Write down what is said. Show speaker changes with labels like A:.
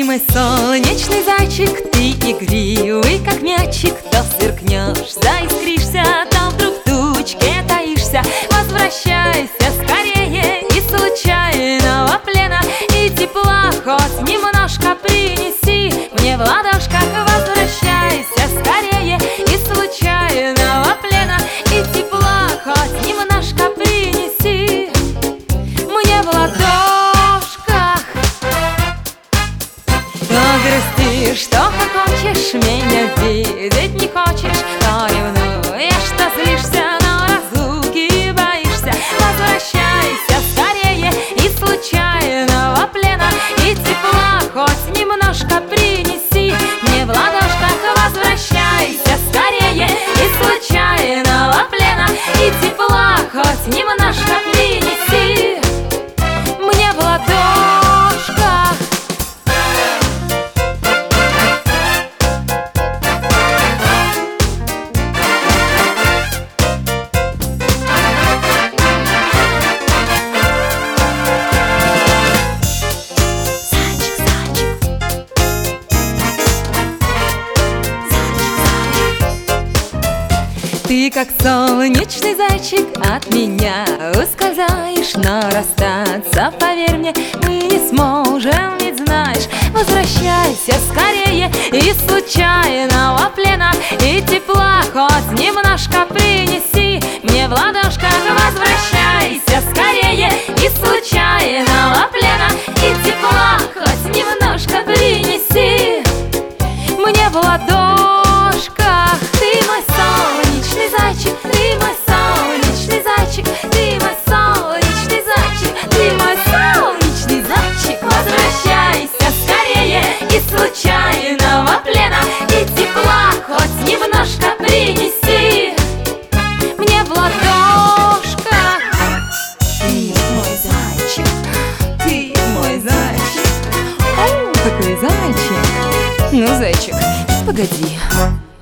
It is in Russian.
A: мой солнечный зайчик, ты игривый, как мячик. То сверкнешь, заискришься, то вдруг в тучке таишься. Возвращайся скорее из случайного плена, и тепла хоть немножко принеси мне в ладошках. Возвращайся скорее из случайного плена, и тепла хоть немножко принеси мне в ладошках. То грустишь, что хочешь, меня видеть не хочешь, то ревнуешь, что злишься, но разлуки боишься. Возвращайся скорее из случайного плена, и тепла хоть немножко принеси мне в ладошках. Возвращайся скорее из случайного плена, и тепла хоть немножко принеси мне в ладошках. Ты, как солнечный зайчик, от меня ускользаешь, но расстаться, поверь мне, мы не сможем, ведь знаешь. Возвращайся скорее из случайного плена, и тепла хоть немножко принеси мне в ладошках. Возвращайся скорее из случайного плена, и тепла хоть немножко принеси мне в ладошках. Ты мой солнечный зайчик, ты мой солнечный зайчик, ты мой солнечный зайчик, ты мой солнечный зайчик. Возвращайся скорее из случайного плена, и тепла хоть немножко принеси мне в ладошках. Ты мой зайчик, ты мой зайчик. О, какой зайчик. Ну, зайчик, погоди.